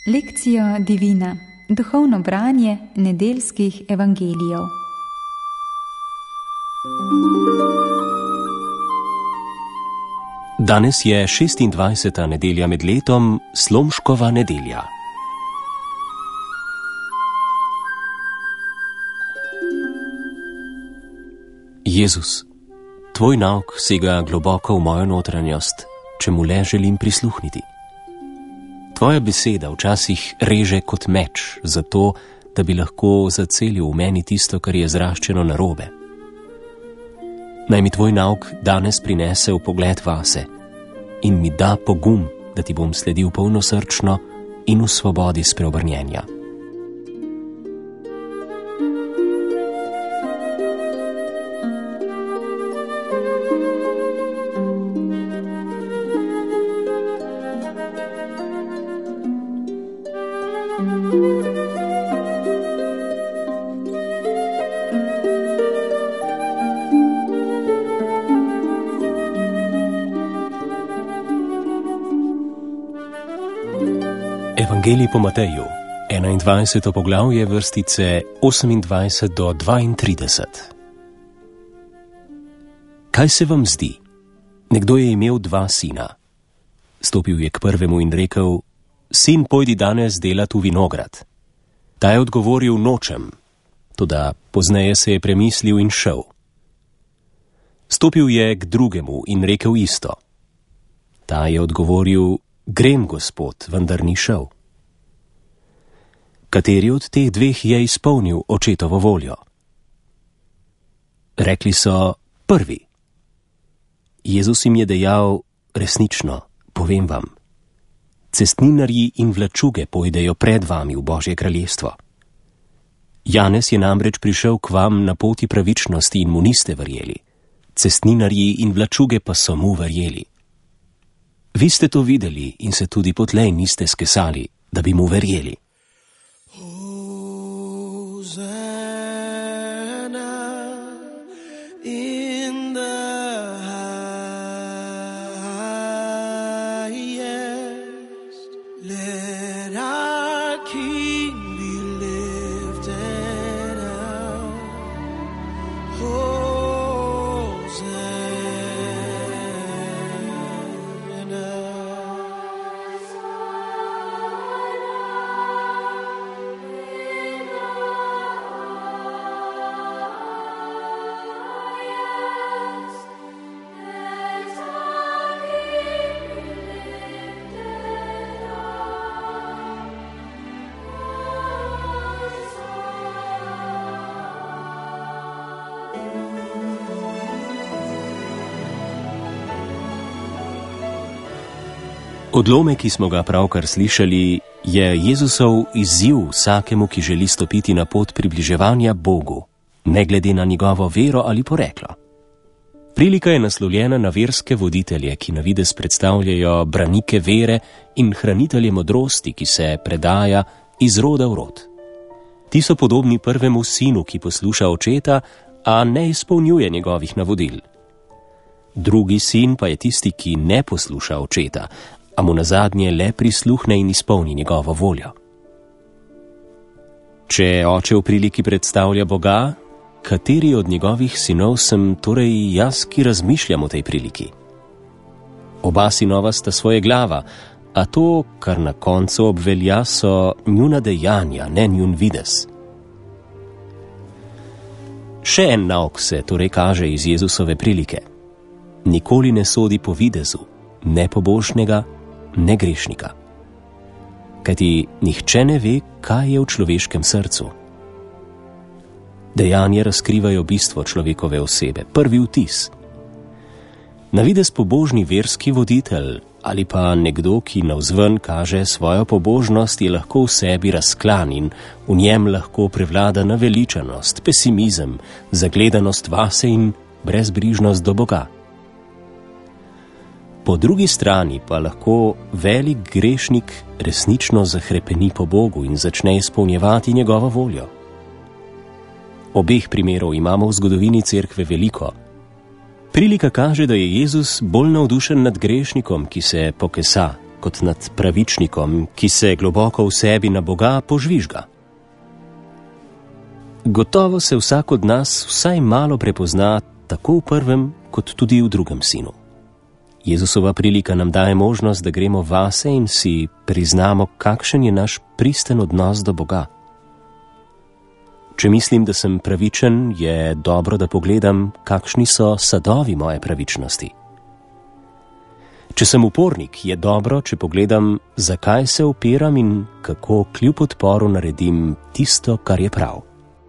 Lekcija divina, duhovno branje nedeljskih evangelijev. Danes je 26. nedelja med letom, Slomškova nedelja. Jezus, tvoj nauk sega globoko v mojo notranjost, če mu le želim prisluhniti. Tvoja beseda včasih reže kot meč, zato, da bi lahko zacelil v meni tisto, kar je zraščeno narobe. Naj mi tvoj nauk danes prinese vpogled vase in mi da pogum, da ti bom sledil polnosrčno in v svobodi spreobrnjenja. Evangelij po Mateju, 21. poglavje, vrstice 28 do 32. Kaj se vam zdi? Nekdo je imel 2 sina. Stopil je k prvemu in rekel: Sin, pojdi danes delat v vinograd. Ta je odgovoril: Nočem. Toda pozneje se je premislil in šel. Stopil je k drugemu in rekel isto. Ta je odgovoril: Grem, gospod, vendar ni šel. Kateri od teh 2 je izpolnil očetovo voljo? Rekli so: prvi. Jezus jim je dejal: resnično, povem vam, cestninarji in vlačuge pojdejo pred vami v Božje kraljestvo. Janez je namreč prišel k vam na poti pravičnosti in mu niste verjeli, cestninarji in vlačuge pa so mu verjeli. Vi ste to videli in se tudi potlej niste skesali, da bi mu verjeli. Odlomek, ki smo ga pravkar slišali, je Jezusov izziv vsakemu, ki želi stopiti na pot približevanja Bogu, ne glede na njegovo vero ali poreklo. Prilika je naslovljena na verske voditelje, ki na videz predstavljajo branike vere in hranitelje modrosti, ki se predaja iz roda v rod. Ti so podobni prvemu sinu, ki posluša očeta, a ne izpolnjuje njegovih navodil. Drugi sin pa je tisti, ki ne posluša očeta, a mu nazadnje le prisluhne in izpolni njegovo voljo. Če oče v priliki predstavlja Boga, kateri od njegovih sinov sem torej jaz, ki razmišljam o tej priliki? Oba sinova sta svoje glava, a to, kar na koncu obvelja, so njuna dejanja, ne njun videz. Še en nauk se torej kaže iz Jezusove prilike. Nikoli ne sodi po videzu, ne pobožnega, ne grešnika. Kajti nihče ne ve, kaj je v človeškem srcu. Dejanja razkrivajo bistvo človekove osebe, prvi vtis. Na videz pobožni verski voditelj ali pa nekdo, ki navzven kaže svojo pobožnost, je lahko v sebi razklan in v njem lahko prevlada naveličanost, pesimizem, zagledanost vase in brezbrižnost do Boga. Po drugi strani pa lahko velik grešnik resnično zahrepeni po Bogu in začne izpolnjevati njegovo voljo. Obeh primerov imamo v zgodovini cerkve veliko. Prilika kaže, da je Jezus bolj navdušen nad grešnikom, ki se pokesa, kot nad pravičnikom, ki se globoko v sebi na Boga požvižga. Gotovo se vsak od nas vsaj malo prepozna tako v prvem, kot tudi v drugem sinu. Jezusova prilika nam daje možnost, da gremo vase in si priznamo, kakšen je naš pristen odnos do Boga. Če mislim, da sem pravičen, je dobro, da pogledam, kakšni so sadovi moje pravičnosti. Če sem upornik, je dobro, če pogledam, zakaj se upiram in kako kljub odporu naredim tisto, kar je prav.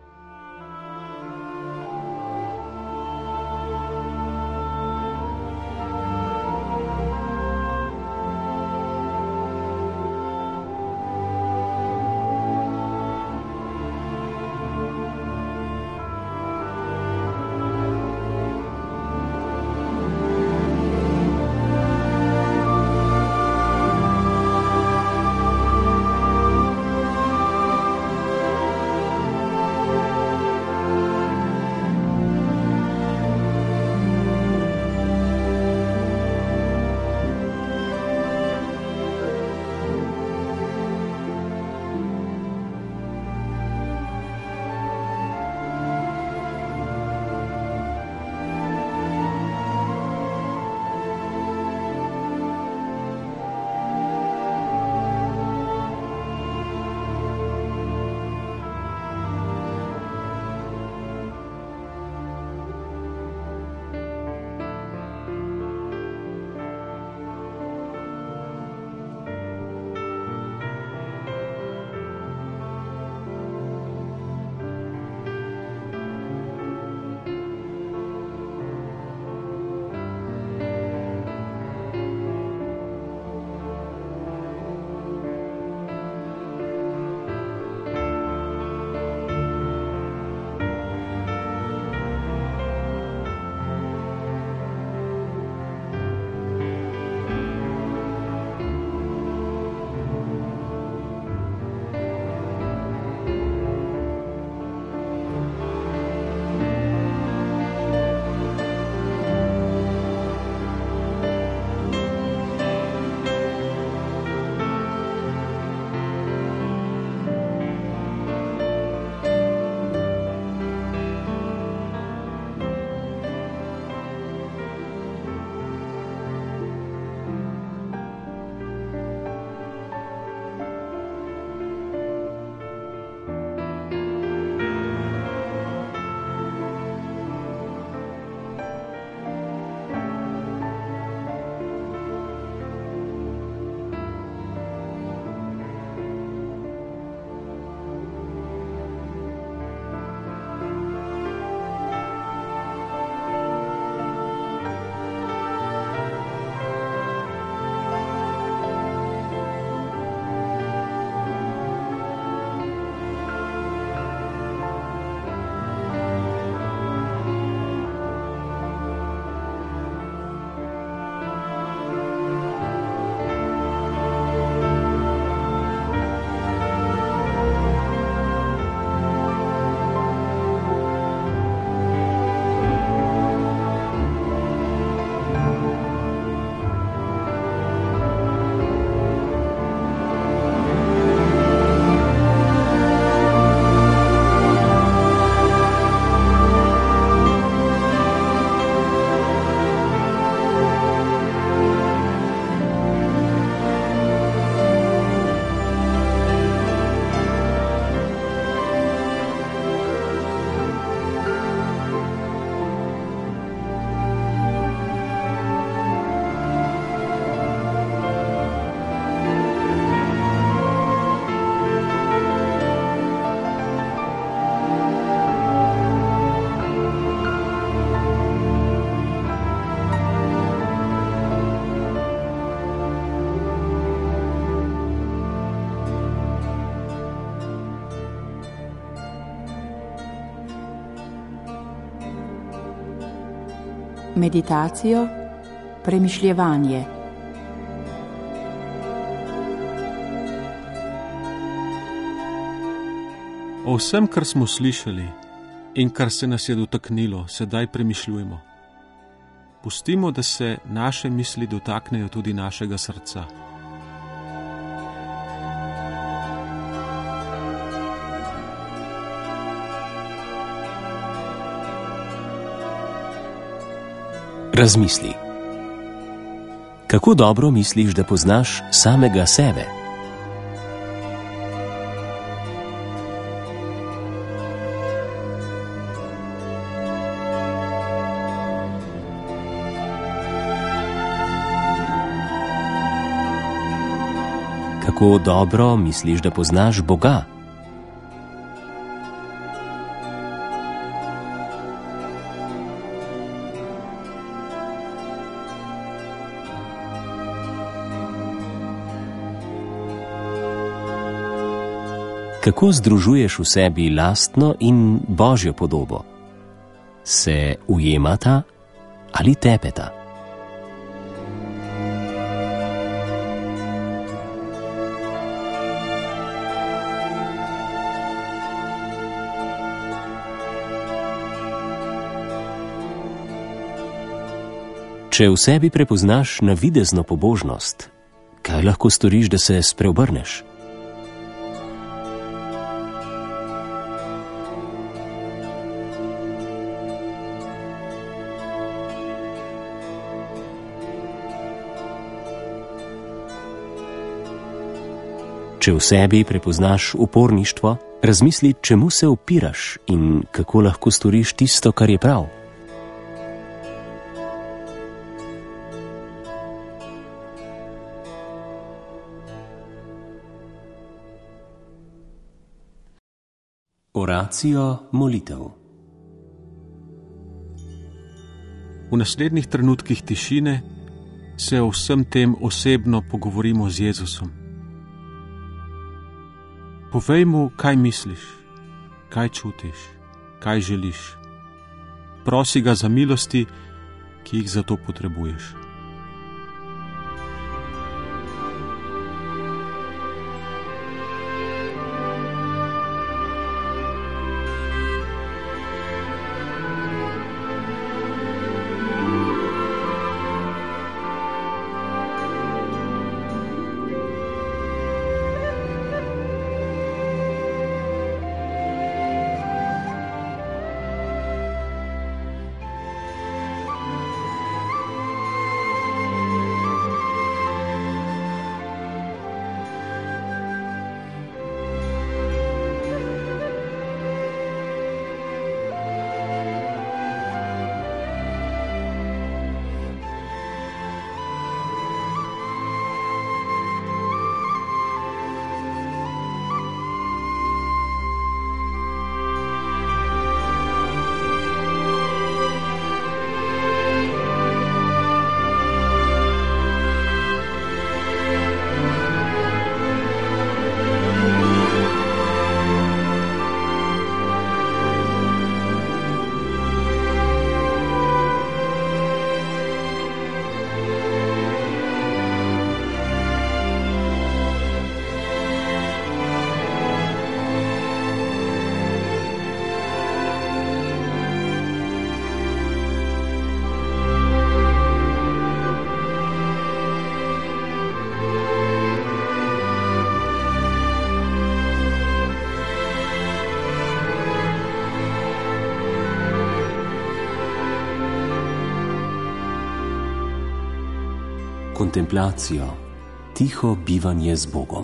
Meditacijo, premišljevanje. O vsem, kar smo slišali in kar se nas je dotaknilo, sedaj premišljujemo. Pustimo, da se naše misli dotaknejo tudi našega srca. Razmisli. Kako dobro misliš, da poznaš samega sebe? Kako dobro misliš, da poznaš Boga? Kako združuješ v sebi lastno in Božjo podobo? Se ujemata ali tepeta? Če v sebi prepoznaš navidezno pobožnost, kaj lahko storiš, da se spreobrneš? Če v sebi prepoznaš uporništvo, razmisli, čemu se upiraš in kako lahko storiš tisto, kar je prav. Oracijo molitev. V naslednjih trenutkih tišine se o vsem tem osebno pogovorimo z Jezusom. Povej mu, kaj misliš, kaj čutiš, kaj želiš. Prosi ga za milosti, ki jih za to potrebuješ. Kontemplacijo, tiho bivanje z Bogom.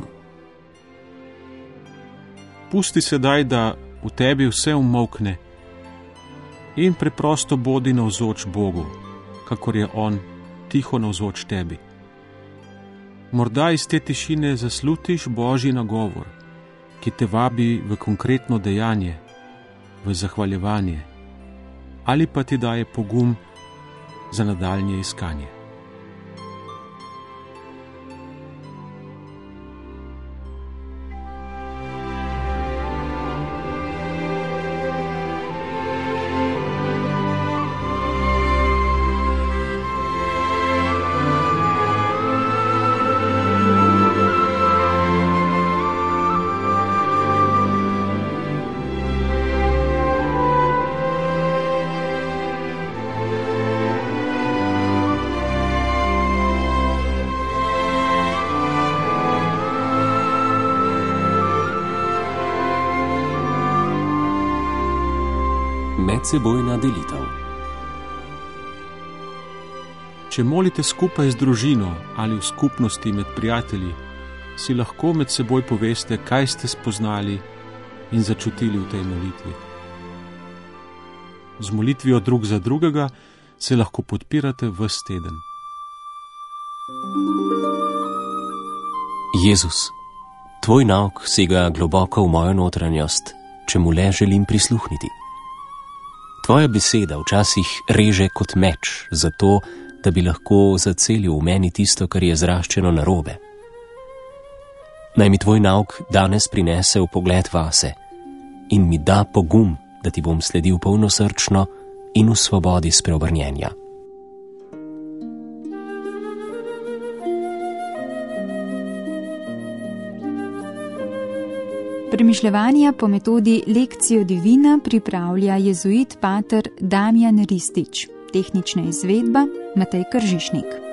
Pusti sedaj, da v tebi vse umolkne in preprosto bodi navzoč Bogu, kakor je On tiho navzoč tebi. Morda iz te tišine zaslutiš Božji nagovor, ki te vabi v konkretno dejanje, v zahvaljevanje, ali pa ti daje pogum za nadaljnje iskanje. Medsebojna delitev. Če molite skupaj z družino ali v skupnosti med prijatelji, si lahko med seboj poveste, kaj ste spoznali in začutili v tej molitvi. Z molitvijo drug za drugega se lahko podpirate ves teden. Jezus, tvoj nauk sega globoko v mojo notranjost, če mu le želim prisluhniti. Tvoja beseda včasih reže kot meč, zato, da bi lahko zacelil v meni tisto, kar je zraščeno narobe. Naj mi tvoj nauk danes prinese vpogled vase in mi da pogum, da ti bom sledil polnosrčno in v svobodi spreobrnjenja. Premišljevanja po metodi Lectio Divina pripravlja jezuit pater Damjan Ristič, tehnična izvedba Matej Kržišnik.